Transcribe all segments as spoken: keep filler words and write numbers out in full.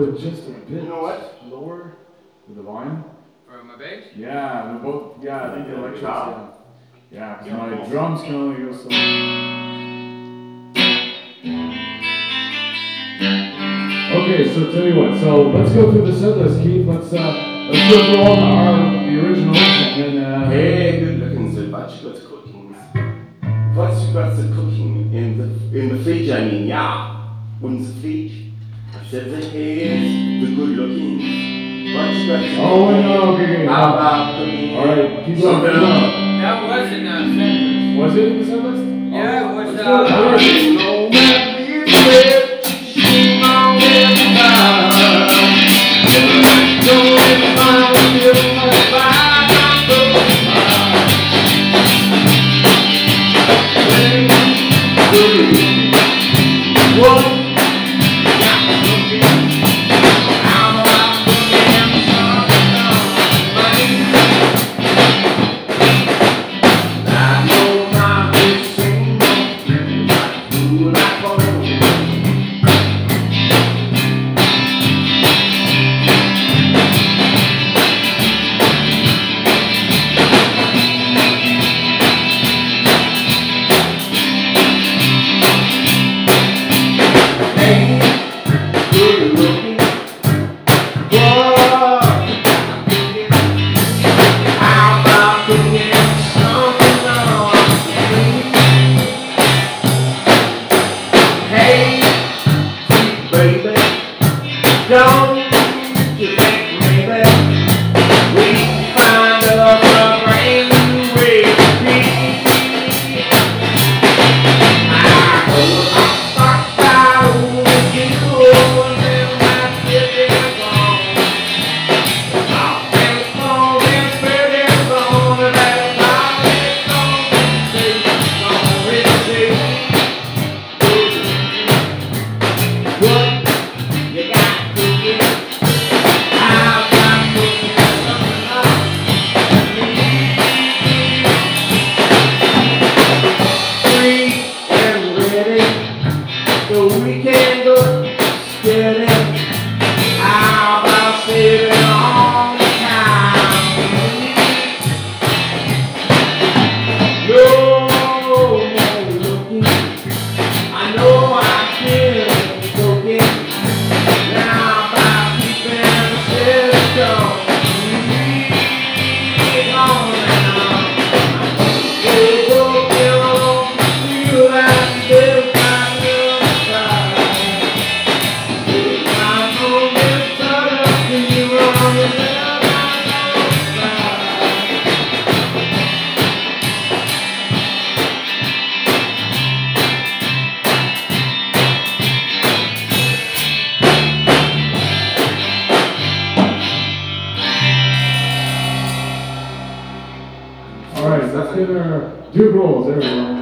it just a bit You know what? lower with the volume. For my bass? Yeah, we both. Yeah, I think the electrics. Yeah. Yeah, yeah. 'Cause my drums can only go so. Okay, so tell you what. So let's go through the set list, Keith. Let's uh, let's go through all the, our the originals and then. Uh, Hey, good looking, so what you got cooking? What you got the cooking in the in the fridge? I mean, yeah, in the fridge. I said the hair, the good looking. What you got? Oh, wait, no, okay, okay. How about cooking? All right, keep going. Something Keep going. up. That was in the sentence. Was it in the set list? Yeah, it was. Let's Uh, go. All right. No matter you said, she won't get by. Don't let me find you my fire, I'm broken heart. When you what? Two rolls, there we go.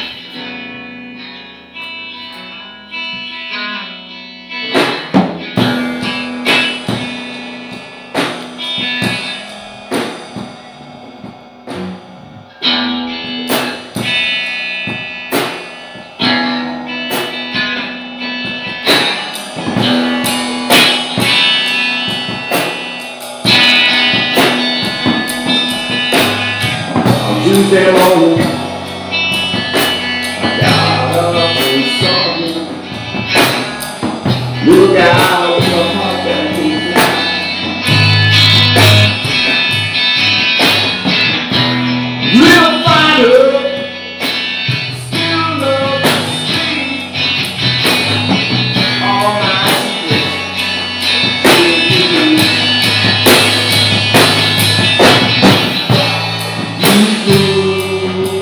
Tuesday morning, I got up and saw you. Look out for hot that heat fly. We'll find her, still love the street. All my secrets, you do.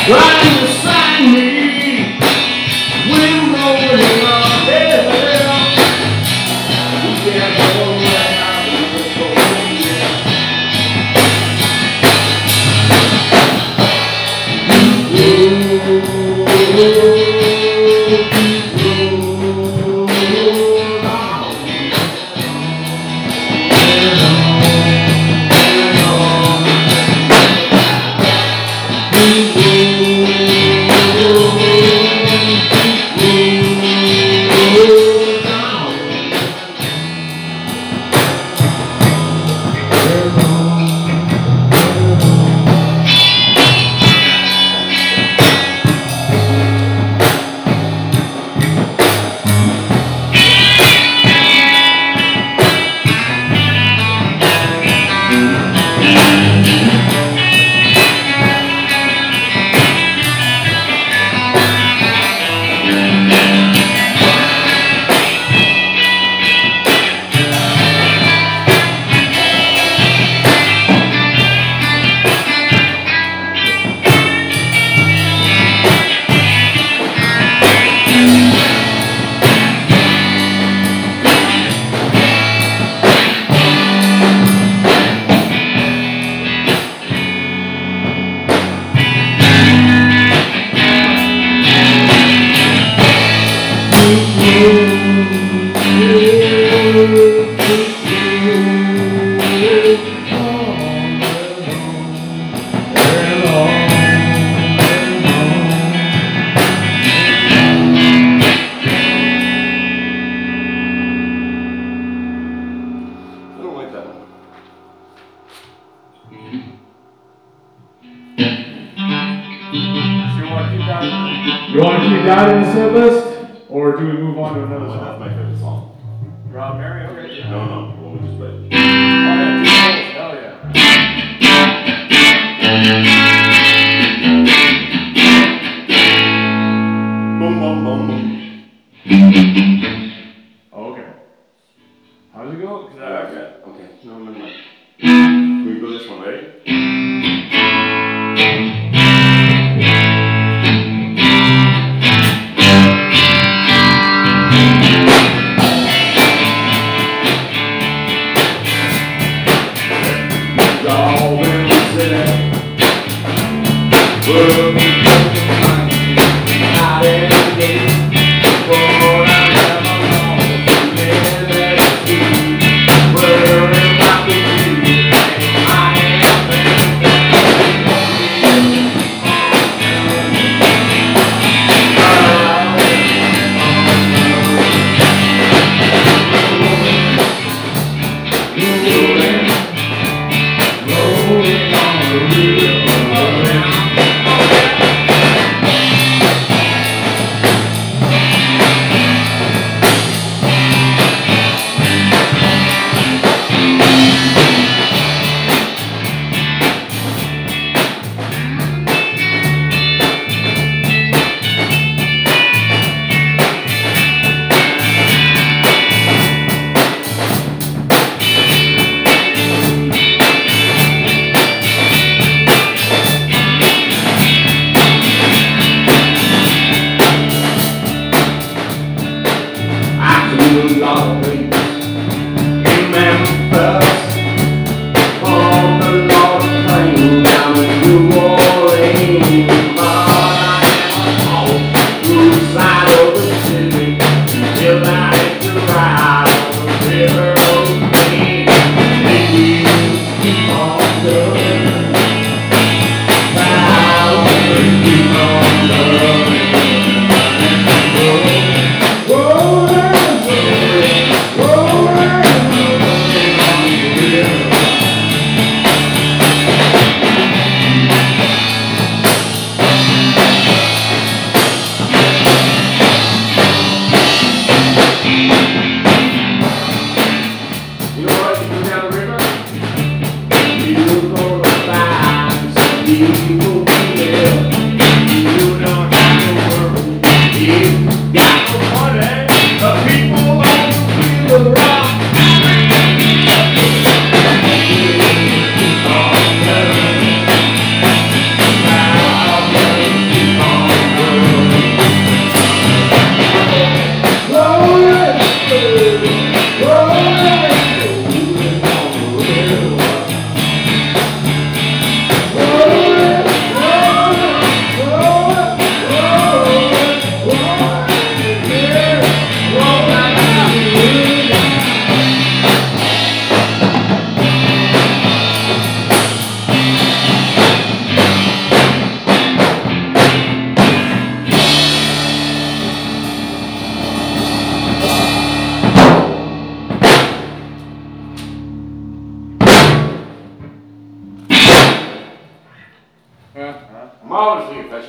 Right beside me, wind rolling up hill. We can't go right now, we go You want to keep that in the set list, or do we move on to another Well, song? that's my favorite song. Rob Mary, okay. Yeah. No, no, what we just played. Oh, yeah, two Hell yeah. Boom, boom, boom, boom. Okay. How does it go? 'Cause I- Okay, okay. No, no, no. Can we go this one, ready?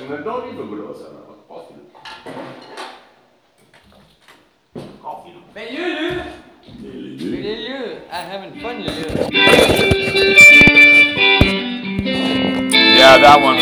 and don't even go outside. Coffee. Coffee. But Lulu, Lulu, I'm having fun, Lulu. Yeah, that one